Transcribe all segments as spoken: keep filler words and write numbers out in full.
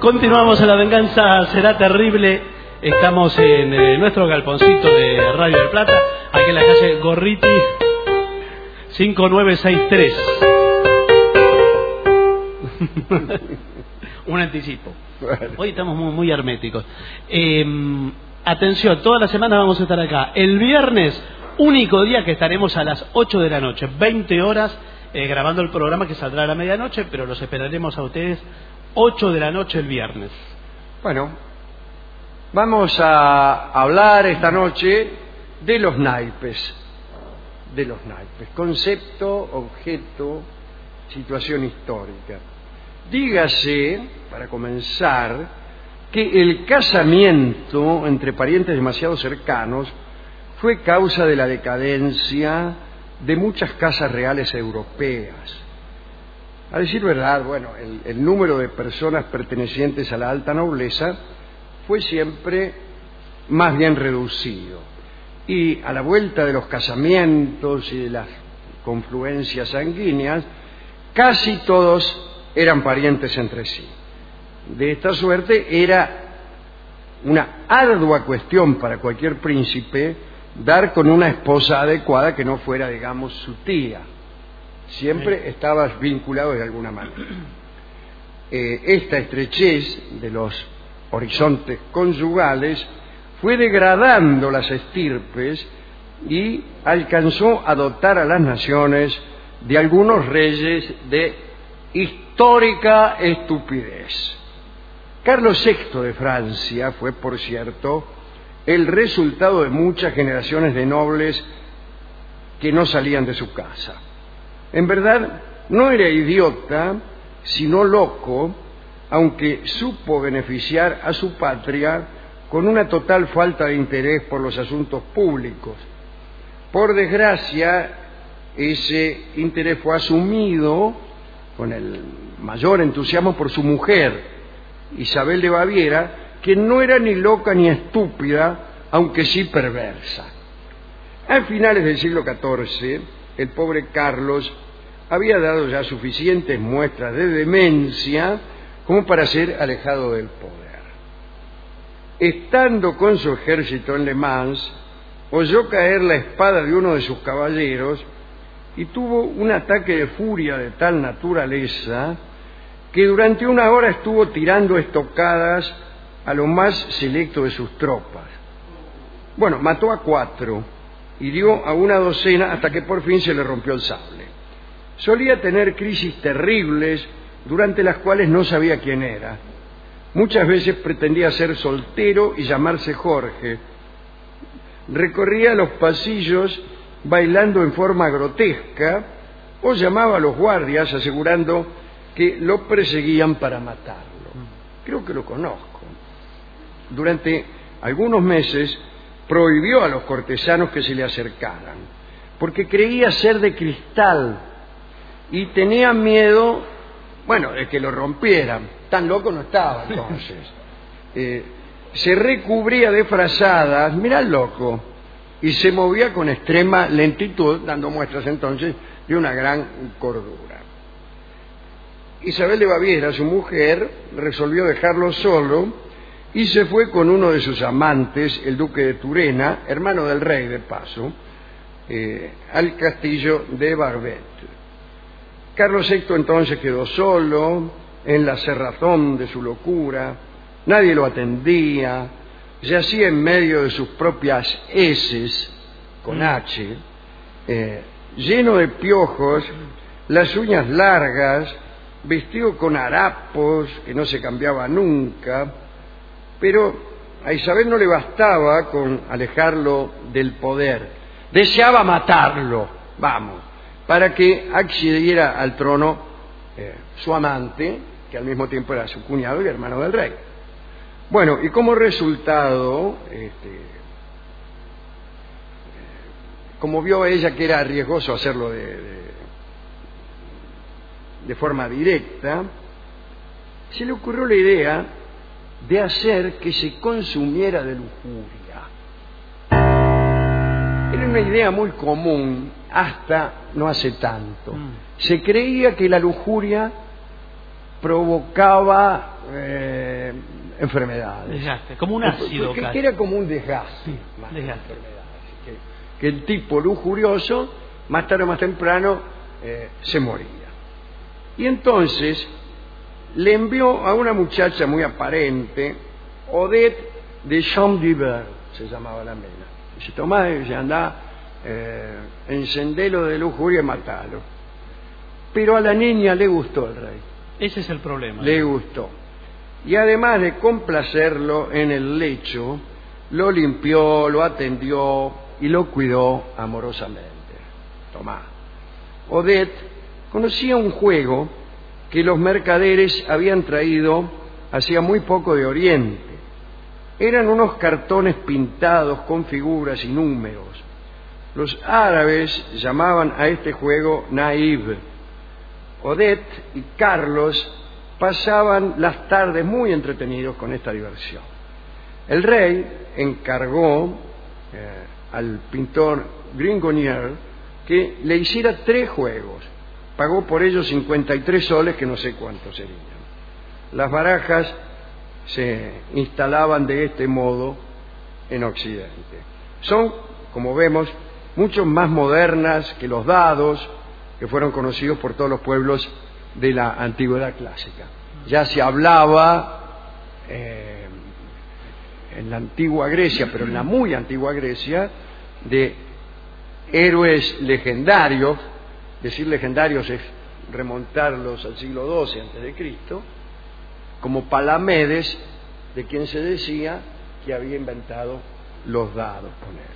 Continuamos en La Venganza Será Terrible. Estamos en eh, nuestro galponcito de Radio del Plata, aquí en la calle Gorriti cinco nueve seis tres. Un anticipo. Hoy estamos muy, muy herméticos. Eh, atención, toda la semana vamos a estar acá. El viernes, único día que estaremos a las ocho de la noche, veinte horas, eh, grabando el programa que saldrá a la medianoche, pero los esperaremos a ustedes ocho de la noche el viernes. Bueno, vamos a hablar esta noche de los naipes. De los naipes. Concepto, objeto, situación histórica. Dígase, para comenzar, que el casamiento entre parientes demasiado cercanos fue causa de la decadencia de muchas casas reales europeas. A decir verdad, bueno, el, el número de personas pertenecientes a la alta nobleza fue siempre más bien reducido. Y a la vuelta de los casamientos y de las confluencias sanguíneas, casi todos eran parientes entre sí. De esta suerte era una ardua cuestión para cualquier príncipe dar con una esposa adecuada que no fuera, digamos, su tía. Siempre estabas vinculado de alguna manera. Eh, esta estrechez de los horizontes conyugales fue degradando las estirpes y alcanzó a dotar a las naciones de algunos reyes de histórica estupidez. Carlos sexto de Francia fue, por cierto, el resultado de muchas generaciones de nobles que no salían de su casa. En verdad, no era idiota, sino loco, aunque supo beneficiar a su patria con una total falta de interés por los asuntos públicos. Por desgracia, ese interés fue asumido con el mayor entusiasmo por su mujer, Isabel de Baviera, que no era ni loca ni estúpida, aunque sí perversa. A finales del siglo catorce, el pobre Carlos había dado ya suficientes muestras de demencia como para ser alejado del poder. Estando con su ejército en Le Mans, oyó caer la espada de uno de sus caballeros y tuvo un ataque de furia de tal naturaleza que durante una hora estuvo tirando estocadas a lo más selecto de sus tropas. Bueno, mató a cuatro, hirió a una docena hasta que por fin se le rompió el sable. Solía tener crisis terribles durante las cuales no sabía quién era. Muchas veces pretendía ser soltero y llamarse Jorge. Recorría los pasillos bailando en forma grotesca o llamaba a los guardias asegurando que lo perseguían para matarlo. Creo que lo conozco. Durante algunos meses prohibió a los cortesanos que se le acercaran, porque creía ser de cristal y tenía miedo, bueno, de que lo rompieran. Tan loco no estaba entonces. Eh, se recubría de frazadas, mirá el loco, y se movía con extrema lentitud, dando muestras entonces de una gran cordura. Isabel de Baviera, su mujer, resolvió dejarlo solo y se fue con uno de sus amantes, el duque de Turena, hermano del rey de paso, eh, al castillo de Barbet. Carlos sexto entonces quedó solo, en la cerrazón de su locura, nadie lo atendía, yacía en medio de sus propias heces, con H, eh, lleno de piojos, las uñas largas, vestido con harapos que no se cambiaba nunca, pero a Isabel no le bastaba con alejarlo del poder, deseaba matarlo, vamos, para que accediera al trono eh, su amante, que al mismo tiempo era su cuñado y hermano del rey. Bueno, y como resultado, este, como vio ella que era riesgoso hacerlo de, de, de forma directa, se le ocurrió la idea de hacer que se consumiera de lujuria. Era una idea muy común hasta no hace tanto. Se creía que la lujuria provocaba eh, enfermedades. Desgaste, como un ácido. Que, casi. que era como un desgaste, Sí, más desgaste. que enfermedades. Que, que el tipo lujurioso, más tarde o más temprano, eh, se moría. Y entonces le envió a una muchacha muy aparente, Odette de Champdivers, se llamaba la mina. Dice, tomá, dice, andá, eh, encendelo de lujuria y matalo. Pero a la niña le gustó el rey. Ese es el problema. Le gustó. Y además de complacerlo en el lecho, lo limpió, lo atendió y lo cuidó amorosamente. Tomá. Odette conocía un juego que los mercaderes habían traído hacía muy poco de Oriente. Eran unos cartones pintados con figuras y números. Los árabes llamaban a este juego naïb. Odette y Carlos pasaban las tardes muy entretenidos con esta diversión. El rey encargó eh, al pintor Gringonier que le hiciera tres juegos. Pagó por ellos cincuenta y tres soles, que no sé cuántos serían. Las barajas se instalaban de este modo en Occidente. Son, como vemos, mucho más modernas que los dados que fueron conocidos por todos los pueblos de la antigüedad clásica. Ya se hablaba eh, en la antigua Grecia, pero en la muy antigua Grecia, de héroes legendarios. Decir legendarios es remontarlos al siglo doce antes de Cristo, como Palamedes, de quien se decía que había inventado los dados.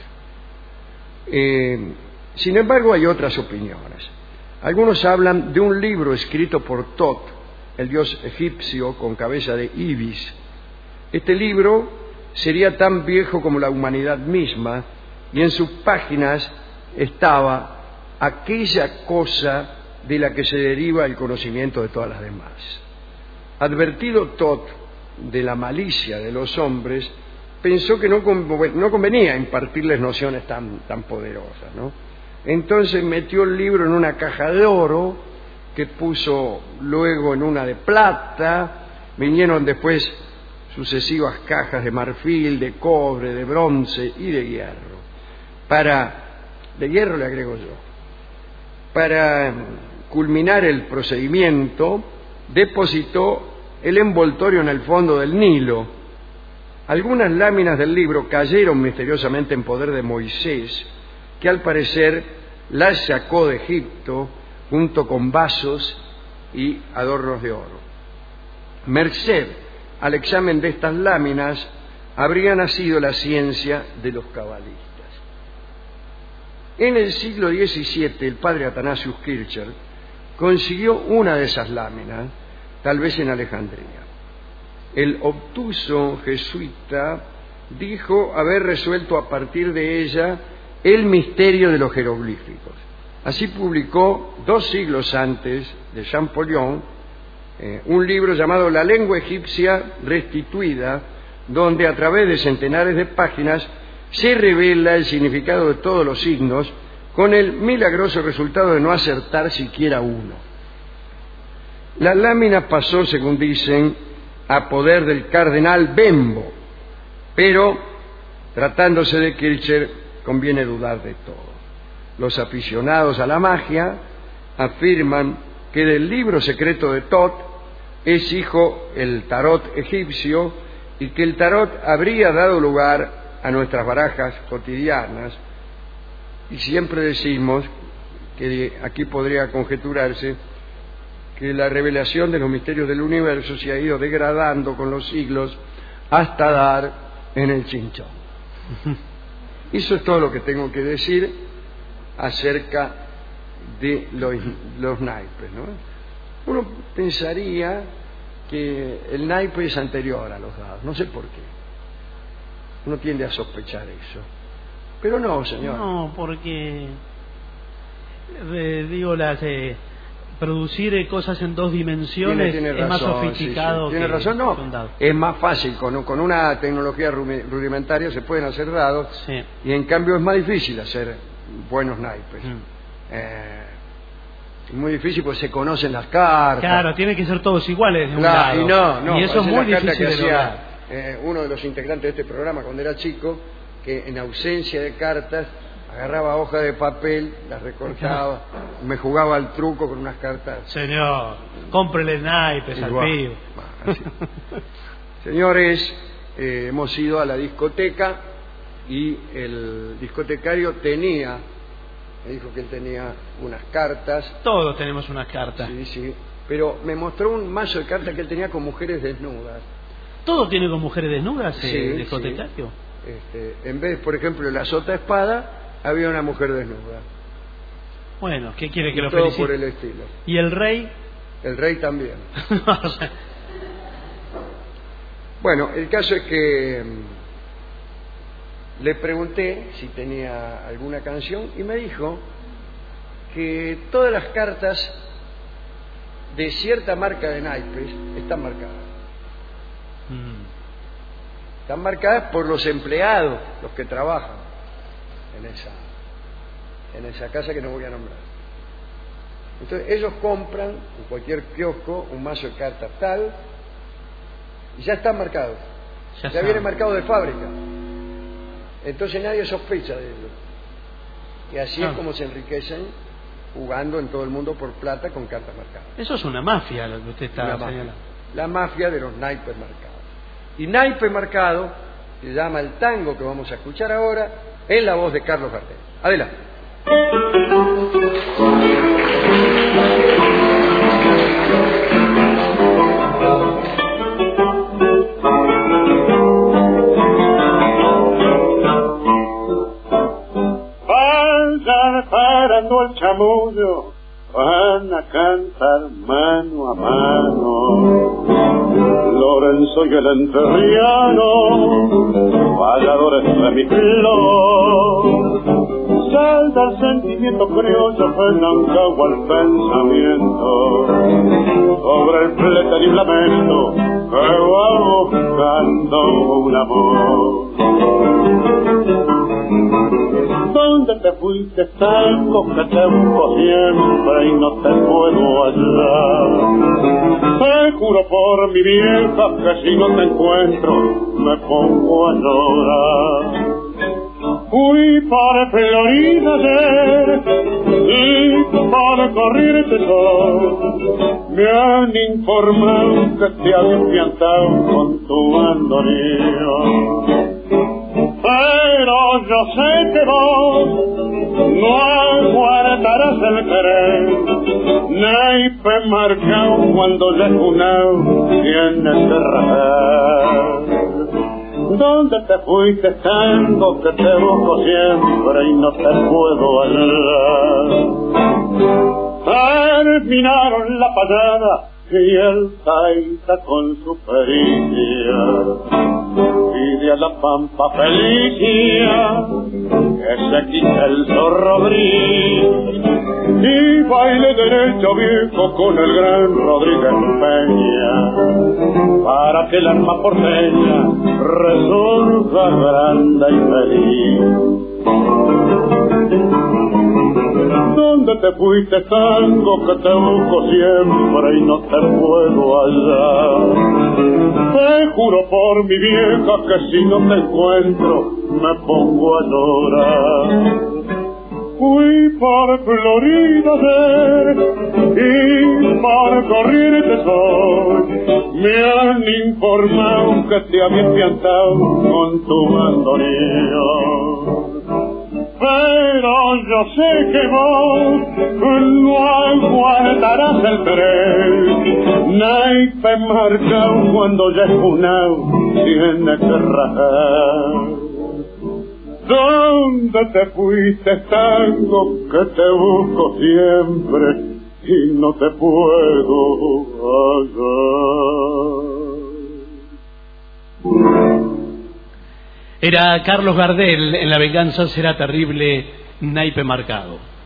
Eh, sin embargo, hay otras opiniones. Algunos hablan de un libro escrito por Tot, el dios egipcio con cabeza de ibis. Este libro sería tan viejo como la humanidad misma, y en sus páginas estaba aquella cosa de la que se deriva el conocimiento de todas las demás. Advertido Tot de la malicia de los hombres, pensó que no convenía impartirles nociones tan, tan poderosas, ¿no? Entonces metió el libro en una caja de oro, que puso luego en una de plata, vinieron después sucesivas cajas de marfil, de cobre, de bronce y de hierro. Para, de hierro le agrego yo, para culminar el procedimiento, depositó el envoltorio en el fondo del Nilo. Algunas láminas del libro cayeron misteriosamente en poder de Moisés, que al parecer las sacó de Egipto junto con vasos y adornos de oro. Merced al examen de estas láminas habría nacido la ciencia de los cabalistas. En el siglo diecisiete, el padre Athanasius Kircher consiguió una de esas láminas, tal vez en Alejandría. El obtuso jesuita dijo haber resuelto a partir de ella el misterio de los jeroglíficos. Así publicó, dos siglos antes de Champollion, eh, un libro llamado La lengua egipcia restituida, donde a través de centenares de páginas se revela el significado de todos los signos, con el milagroso resultado de no acertar siquiera uno. La lámina pasó, según dicen, a poder del cardenal Bembo, pero tratándose de Kircher conviene dudar de todo. Los aficionados a la magia afirman que del libro secreto de Tot es hijo el tarot egipcio y que el tarot habría dado lugar a nuestras barajas cotidianas, y siempre decimos que aquí podría conjeturarse que la revelación de los misterios del universo se ha ido degradando con los siglos hasta dar en el chinchón. Eso es todo lo que tengo que decir acerca de los, los naipes, ¿no? Uno pensaría que el naipe es anterior a los dados, no sé por qué. Uno tiende a sospechar eso. Pero no, señor. No, porque, eh, digo, las... Eh... producir cosas en dos dimensiones tiene, tiene es razón, más sofisticado. Sí, sí. Tiene que razón, no. Es más fácil, con, con una tecnología rudimentaria se pueden hacer dados, sí. Y en cambio es más difícil hacer buenos naipes. Mm. Eh, es muy difícil porque se conocen las cartas. Claro, tienen que ser todos iguales de un claro, lado. Y no, no, y eso es muy difícil de lograr. eh, uno de los integrantes de este programa cuando era chico, que en ausencia de cartas agarraba hojas de papel, las recortaba, me jugaba al truco con unas cartas. Señor, cómprele naipes al pibe. Señores, eh, hemos ido a la discoteca y el discotecario tenía, me dijo que él tenía unas cartas. Todos tenemos unas cartas. Sí, sí, pero me mostró un mazo de cartas que él tenía con mujeres desnudas. ¿Todo tiene con mujeres desnudas sí, el discotecario? Sí. Este, en vez, por ejemplo, de la sota espada, había una mujer desnuda. Bueno, ¿qué quiere que y lo todo felicite? Por el estilo. ¿Y el rey? El rey también. Bueno, el caso es que le pregunté si tenía alguna canción y me dijo que todas las cartas de cierta marca de naipes están marcadas. Mm. Están marcadas por los empleados, los que trabajan en esa, en esa casa que no voy a nombrar. Entonces ellos compran en cualquier kiosco un mazo de cartas tal y ya están marcados. Ya, ya viene marcado de fábrica. Entonces nadie sospecha de ellos. Y así ah. es como se enriquecen jugando en todo el mundo por plata con cartas marcadas. Eso es una mafia lo que usted está la señalando. Mafia, la mafia de los naipes marcados. Y naipe marcado se llama el tango que vamos a escuchar ahora en la voz de Carlos Gardel. Adelante. Vayan parando el chamullo, van a cantar mano a mano. Lorenzo y el enterriano, valladores de mi flor. Salta el sentimiento criollo, Fernando al pensamiento, sobre el flete y lamento que va buscando un amor. ¿Dónde te fuiste, tango, que te busco siempre y no te puedo hallar? Te juro por mi vieja que si no te encuentro me pongo a llorar. Fui para Florida ayer y para Corrientes hoy. Me han informado que te habías piantado con tu bandoneón. Pero yo sé que vos no aguardarás el querer, naipe marcado cuando ya junao tienes que rajar. ¿Dónde te fuiste, tango, que te busco siempre y no te puedo hallar? Terminaron la payada y el taita con su pericia pide a la pampa felicia que se quita el zorro gris y baile derecho viejo con el gran Rodríguez Peña para que el alma porteña resurja grande y feliz. ¿Dónde te fuiste, tango, que te busco siempre y no te puedo hallar? Te juro por mi vieja que si no te encuentro me pongo a llorar. Fui para Florida ayer y para Corrientes hoy. Me han informado que te habías piantado con tu bandoneón. Pero yo sé que vos no aguantarás el tren, naipe marcado cuando ya es junao tiene que rajar. ¿Dónde te fuiste, tango, que te busco siempre y no te puedo hallar? Era Carlos Gardel en La venganza será terrible, naipe marcado.